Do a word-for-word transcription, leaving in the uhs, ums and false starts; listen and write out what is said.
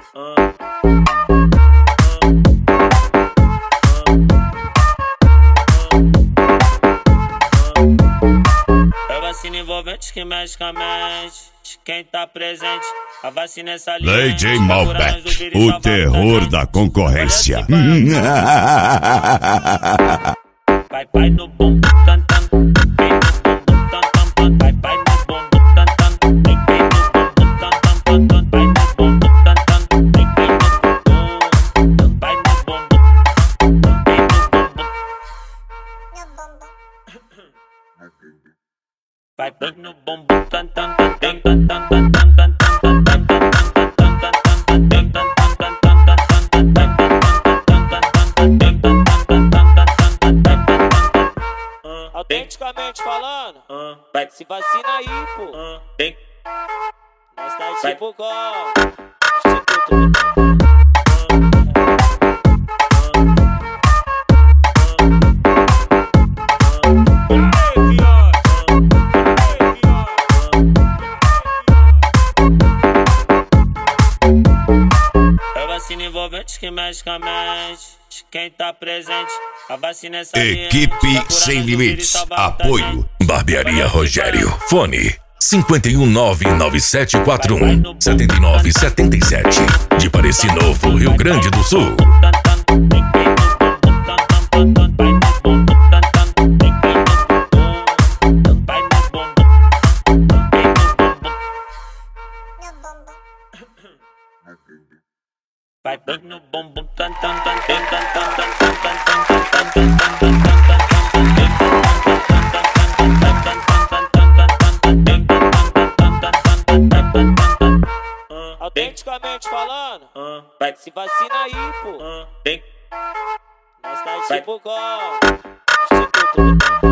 É vacina envolvente que mexe com a mente de quem tá presente. A vacina é saliente. D J Malbec, o terror da concorrência. Vai, vai no bom, tan, tan. Vem no bom, tan, tan, tan. Vai, vai no bom, tan, tan. Vem, vem no bom, tan, tan, tan, tan. Vai no bom, tan, tan. Vem, vem no bom, vai no bom, vem no bom. Vai, vem no bom, tan, tan, tan, tan, tan, tan, tan, tan, tan, tan. Autenticamente falando, Uh, vai, se vacina aí, pô. uh, vem, Nós tá vai. tipo igual. É vacina envolvente que mexe com a mente de quem tá presente. A vacina é saliente. Equipe Sem Limites. Apoio Barbearia Rogério. Fone cinco um nove nove sete quatro um sete nove sete sete. De Pareci Novo, Rio Grande do Sul. Vai bem no bumbum, tan tan tan tan tan tan tan tan tan tan tan. Autenticamente falando, Vai, se vacina aí, pô. vem, Nós tá vai. tipo igual.